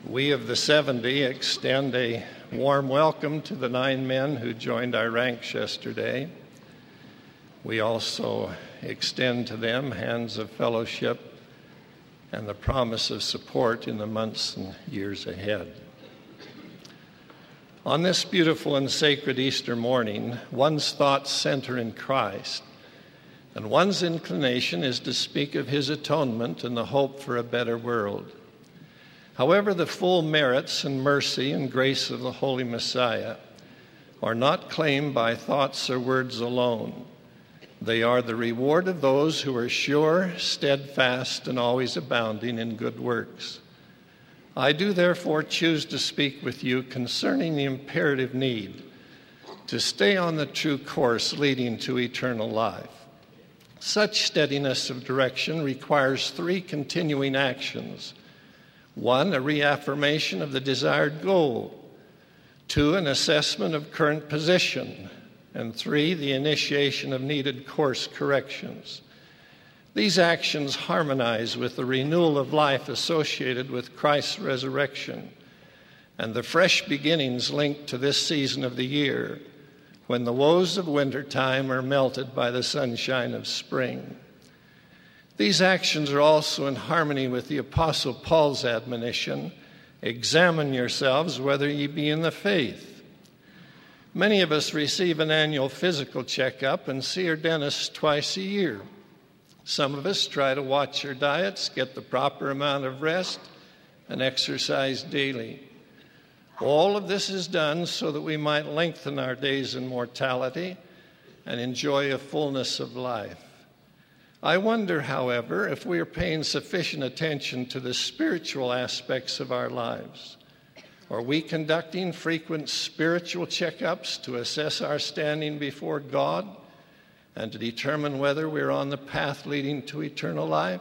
We of the 70 extend a warm welcome to the 9 men who joined our ranks yesterday. We also extend to them hands of fellowship and the promise of support in the months and years ahead. On this beautiful and sacred Easter morning, one's thoughts center in Christ, and one's inclination is to speak of his atonement and the hope for a better world. However, the full merits and mercy and grace of the Holy Messiah are not claimed by thoughts or words alone. They are the reward of those who are sure, steadfast, and always abounding in good works. I do therefore choose to speak with you concerning the imperative need to stay on the true course leading to eternal life. Such steadiness of direction requires 3 continuing actions. 1, a reaffirmation of the desired goal. 2, an assessment of current position. And 3, the initiation of needed course corrections. These actions harmonize with the renewal of life associated with Christ's resurrection and the fresh beginnings linked to this season of the year when the woes of wintertime are melted by the sunshine of spring. These actions are also in harmony with the Apostle Paul's admonition, examine yourselves whether ye be in the faith. Many of us receive an annual physical checkup and see our dentist twice a year. Some of us try to watch our diets, get the proper amount of rest, and exercise daily. All of this is done so that we might lengthen our days in mortality and enjoy a fullness of life. I wonder, however, if we are paying sufficient attention to the spiritual aspects of our lives. Are we conducting frequent spiritual checkups to assess our standing before God and to determine whether we're on the path leading to eternal life?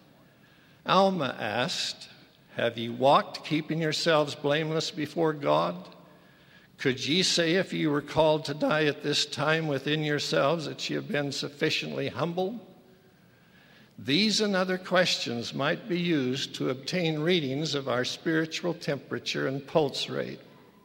Alma asked, have ye walked keeping yourselves blameless before God? Could ye say if ye were called to die at this time within yourselves that ye have been sufficiently humble? These and other questions might be used to obtain readings of our spiritual temperature and pulse rate.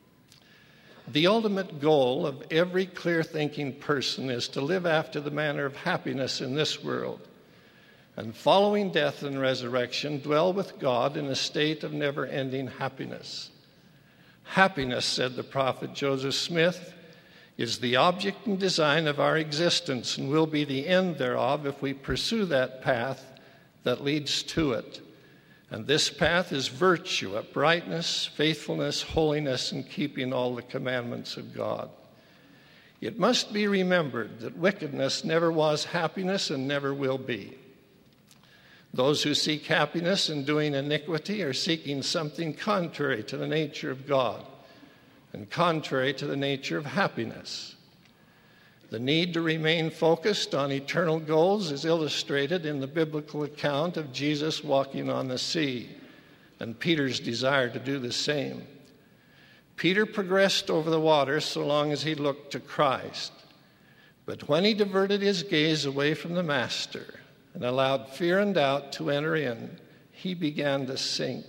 The ultimate goal of every clear-thinking person is to live after the manner of happiness in this world, and following death and resurrection, dwell with God in a state of never-ending happiness. Happiness, said the prophet Joseph Smith, is the object and design of our existence and will be the end thereof if we pursue that path that leads to it. And this path is virtue, uprightness, faithfulness, holiness, and keeping all the commandments of God. It must be remembered that wickedness never was happiness and never will be. Those who seek happiness in doing iniquity are seeking something contrary to the nature of God and contrary to the nature of happiness. The need to remain focused on eternal goals is illustrated in the biblical account of Jesus walking on the sea and Peter's desire to do the same. Peter progressed over the water so long as he looked to Christ. But when he diverted his gaze away from the Master and allowed fear and doubt to enter in, he began to sink.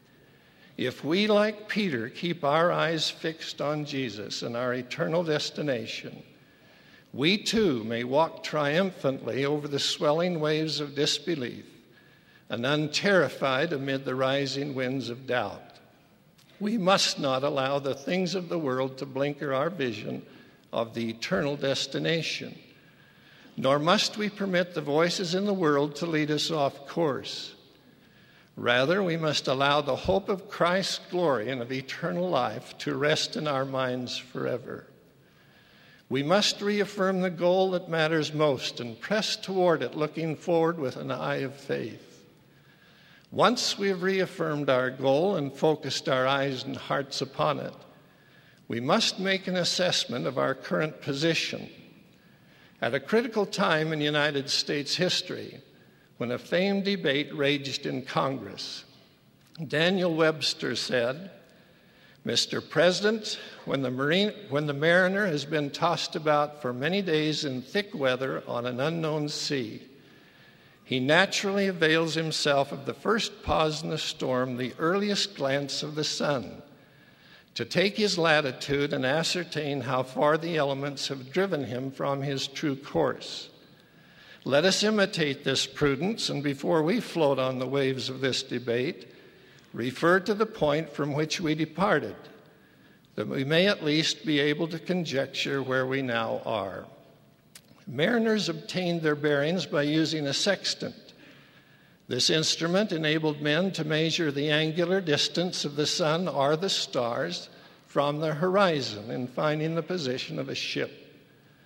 If we, like Peter, keep our eyes fixed on Jesus and our eternal destination, we too may walk triumphantly over the swelling waves of disbelief and unterrified amid the rising winds of doubt. We must not allow the things of the world to blinker our vision of the eternal destination, nor must we permit the voices in the world to lead us off course. Rather, we must allow the hope of Christ's glory and of eternal life to rest in our minds forever. We must reaffirm the goal that matters most and press toward it, looking forward with an eye of faith. Once we have reaffirmed our goal and focused our eyes and hearts upon it, we must make an assessment of our current position. At a critical time in United States history, when a famed debate raged in Congress, Daniel Webster said, Mr. President, when the mariner has been tossed about for many days in thick weather on an unknown sea, He naturally avails himself of the first pause in the storm, the earliest glance of the sun, to take his latitude and ascertain how far the elements have driven him from his true course. Let us imitate this prudence, and before we float on the waves of this debate, refer to the point from which we departed, that we may at least be able to conjecture where we now are. Mariners obtained their bearings by using a sextant. This instrument enabled men to measure the angular distance of the sun or the stars from the horizon in finding the position of a ship.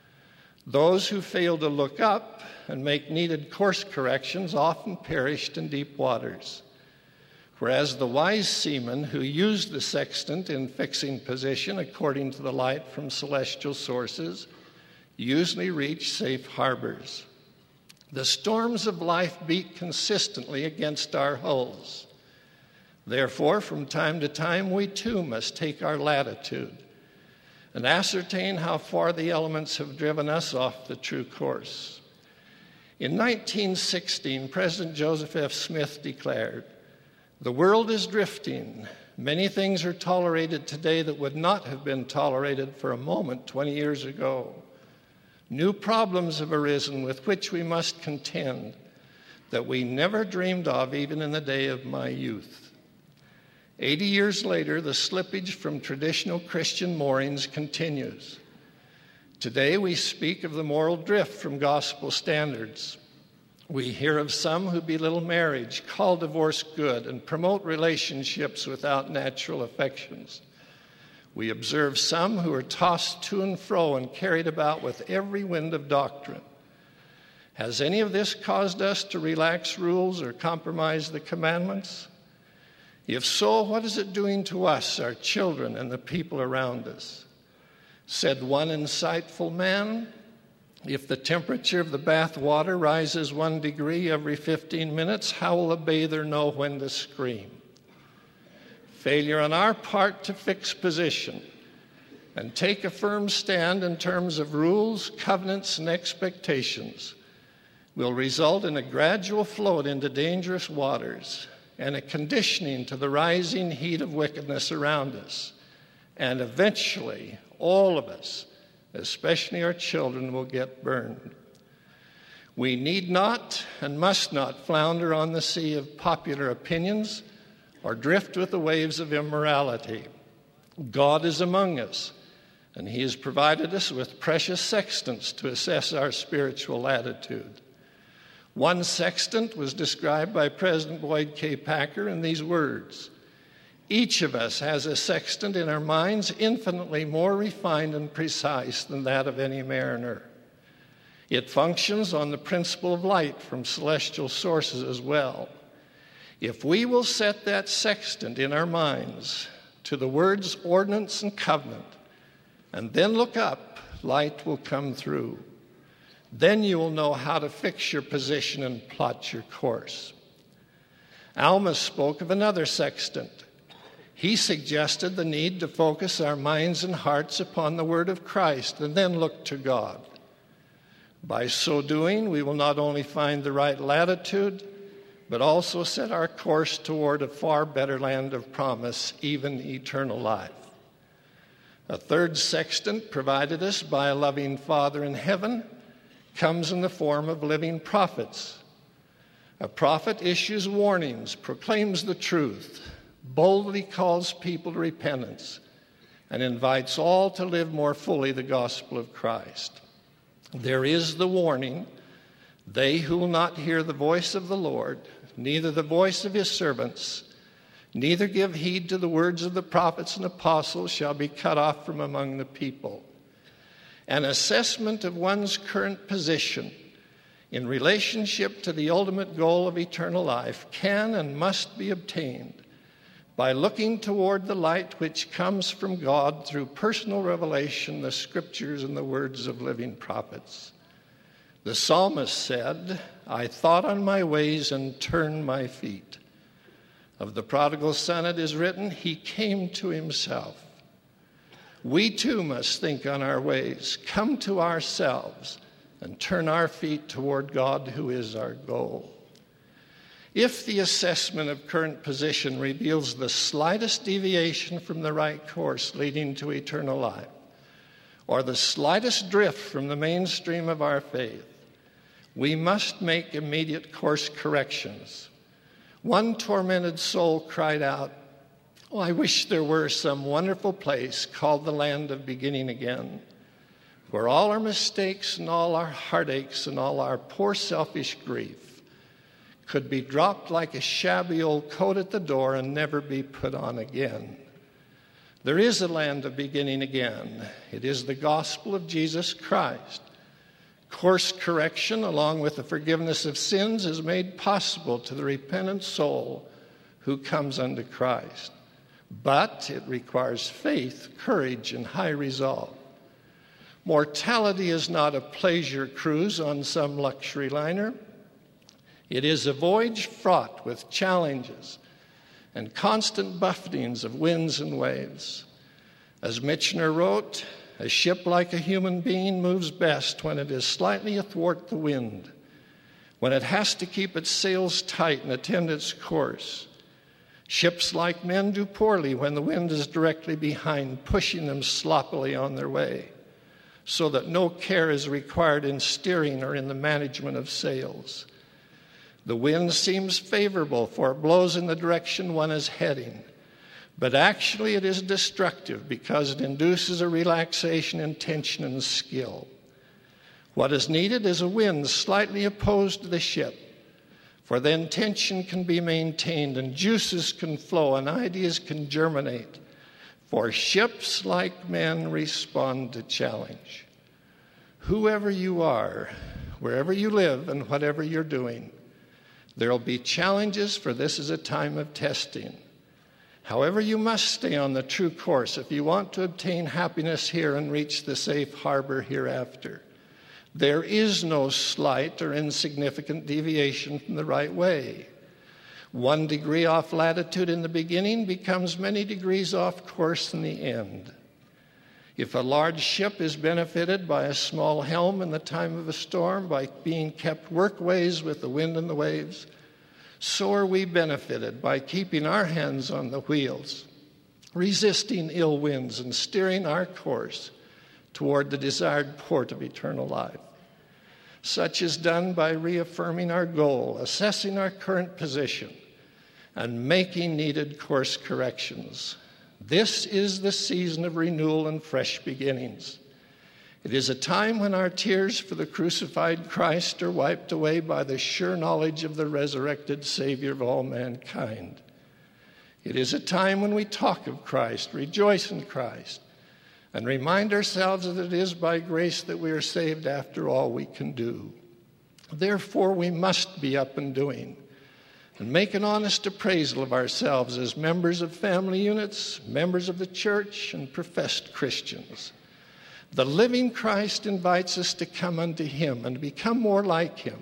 Those who failed to look up and make needed course corrections often perished in deep waters, whereas the wise seamen who used the sextant in fixing position according to the light from celestial sources usually reached safe harbors. The storms of life beat consistently against our hulls. Therefore, from time to time, we too must take our latitude and ascertain how far the elements have driven us off the true course. In 1916, President Joseph F. Smith declared, "The world is drifting. Many things are tolerated today that would not have been tolerated for a moment 20 years ago. New problems have arisen with which we must contend that we never dreamed of even in the day of my youth." 80 years later, the slippage from traditional Christian moorings continues. Today, we speak of the moral drift from gospel standards. We hear of some who belittle marriage, call divorce good, and promote relationships without natural affections. We observe some who are tossed to and fro and carried about with every wind of doctrine. Has any of this caused us to relax rules or compromise the commandments? If so, what is it doing to us, our children, and the people around us? Said one insightful man, "If the temperature of the bath water rises 1 degree every 15 minutes, how will a bather know when to scream?" Failure on our part to fix position and take a firm stand in terms of rules, covenants, and expectations will result in a gradual float into dangerous waters and a conditioning to the rising heat of wickedness around us. And eventually, all of us, especially our children, will get burned. We need not and must not flounder on the sea of popular opinions or drift with the waves of immorality. God is among us, and He has provided us with precious sextants to assess our spiritual latitude. One sextant was described by President Boyd K. Packer in these words: "Each of us has a sextant in our minds infinitely more refined and precise than that of any mariner. It functions on the principle of light from celestial sources as well. If we will set that sextant in our minds to the words ordinance and covenant, and then look up, light will come through. Then you will know how to fix your position and plot your course." Alma spoke of another sextant. He suggested the need to focus our minds and hearts upon the Word of Christ and then look to God. By so doing, we will not only find the right latitude, but also set our course toward a far better land of promise, even eternal life. A third sextant provided us by a loving Father in heaven comes in the form of living prophets. A prophet issues warnings, proclaims the truth, boldly calls people to repentance, and invites all to live more fully the gospel of Christ. There is the warning: they who will not hear the voice of the Lord, neither the voice of his servants, neither give heed to the words of the prophets and apostles, shall be cut off from among the people. An assessment of one's current position in relationship to the ultimate goal of eternal life can and must be obtained by looking toward the light which comes from God through personal revelation, the scriptures, and the words of living prophets. The psalmist said, "I thought on my ways and turned my feet." Of the prodigal son it is written, "He came to himself." We too must think on our ways, come to ourselves, and turn our feet toward God, who is our goal. If the assessment of current position reveals the slightest deviation from the right course leading to eternal life, or the slightest drift from the mainstream of our faith, we must make immediate course corrections. One tormented soul cried out, "Oh, I wish there were some wonderful place called the land of beginning again, where all our mistakes and all our heartaches and all our poor selfish grief could be dropped like a shabby old coat at the door and never be put on again." There is a land of beginning again. It is the gospel of Jesus Christ. Course correction, along with the forgiveness of sins, is made possible to the repentant soul who comes unto Christ. But it requires faith, courage, and high resolve. Mortality is not a pleasure cruise on some luxury liner. It is a voyage fraught with challenges and constant buffetings of winds and waves. As Michener wrote, "A ship like a human being moves best when it is slightly athwart the wind, when it has to keep its sails tight and attend its course. Ships like men do poorly when the wind is directly behind, pushing them sloppily on their way, so that no care is required in steering or in the management of sails. The wind seems favorable, for it blows in the direction one is heading. But actually it is destructive because it induces a relaxation in tension and skill. What is needed is a wind slightly opposed to the ship, for then tension can be maintained and juices can flow and ideas can germinate. For ships, like men, respond to challenge." Whoever you are, wherever you live, and whatever you're doing, there will be challenges, for this is a time of testing. However, you must stay on the true course if you want to obtain happiness here and reach the safe harbor hereafter. There is no slight or insignificant deviation from the right way. 1 degree off latitude in the beginning becomes many degrees off course in the end. If a large ship is benefited by a small helm in the time of a storm, by being kept workways with the wind and the waves, so are we benefited by keeping our hands on the wheels, resisting ill winds and steering our course toward the desired port of eternal life. Such is done by reaffirming our goal, assessing our current position, and making needed course corrections. This is the season of renewal and fresh beginnings. It is a time when our tears for the crucified Christ are wiped away by the sure knowledge of the resurrected Savior of all mankind. It is a time when we talk of Christ, rejoice in Christ, and remind ourselves that it is by grace that we are saved after all we can do. Therefore, we must be up and doing and make an honest appraisal of ourselves as members of family units, members of the church, and professed Christians. The living Christ invites us to come unto him and become more like him.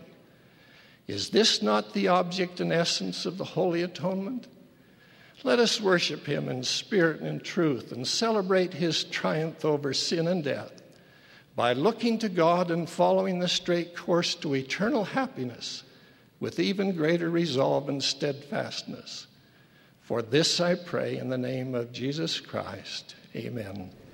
Is this not the object and essence of the Holy Atonement? Let us worship him in spirit and in truth and celebrate his triumph over sin and death by looking to God and following the straight course to eternal happiness with even greater resolve and steadfastness. For this I pray in the name of Jesus Christ. Amen.